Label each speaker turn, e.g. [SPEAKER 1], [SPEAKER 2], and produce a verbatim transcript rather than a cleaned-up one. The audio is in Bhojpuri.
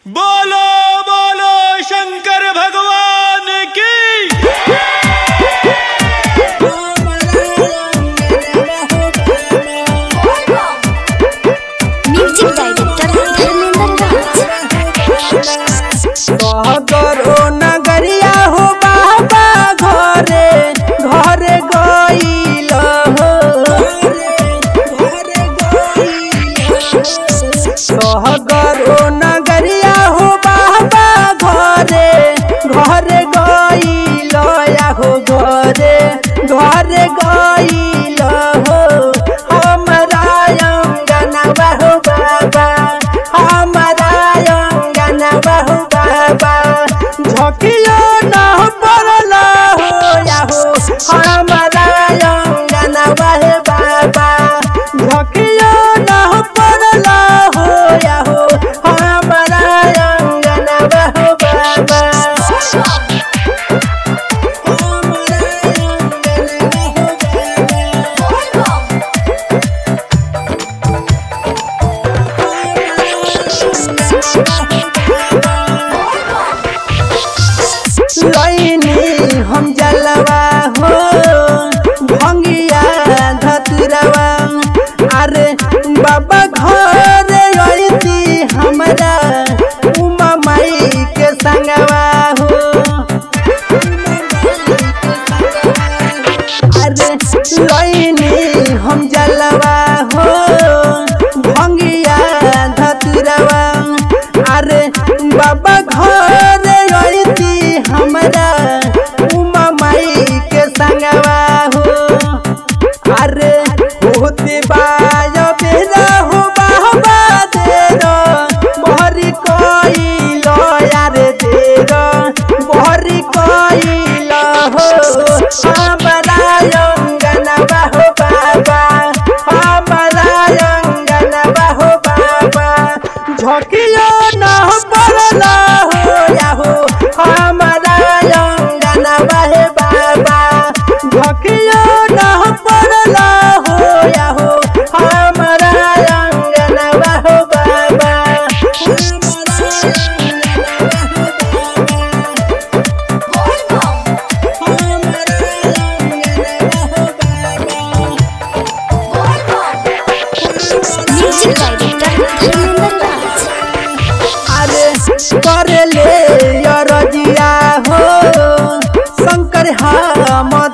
[SPEAKER 1] बोलो बोलो शंकर भगवान की।
[SPEAKER 2] म्यूजिक डायरेक्टर धर्मेंद्र
[SPEAKER 3] करो नगरिया हो बाबा घरे घरे गइल हो करो नगरिया हो बाबा घरे घरे गइल हो घरे घरे गइल हो हमरा अंगनवा हो बाबा हमरा अंगनवा हो बाबा झकियो न पड़ला हो या हो हमरा अंगनवा हे बाबा झकियो न पड़ला हो या हो हमरा अंगनवा हो बाबा लइनी हम जलवा हो भंगिया धतुरवा अरे बाबा घर रही हमरा उमा माई के संगवा हो अरे लइनी हम जलवा हो भंगिया धतुरवा अरे बाबा घर रही हमरा उमा माई के संगवा हो अरे होते बाय बेरा हो बाबा देरो बहरी कोइल यारे देरो बहरी कोइल हो हमरा अंगनवा हो बाबा हमरा अंगनवा हो बाबा झकियो न पड़ला हो या हो हमरा अंगनवा हे बाबा झकियो न पड़ला हो या हो हमरा अंगनवा हो बाबा
[SPEAKER 2] म्यूजिक डायरेक्टर धर्मेंद्र
[SPEAKER 3] अरे कर ले रजिया हो शंकर हम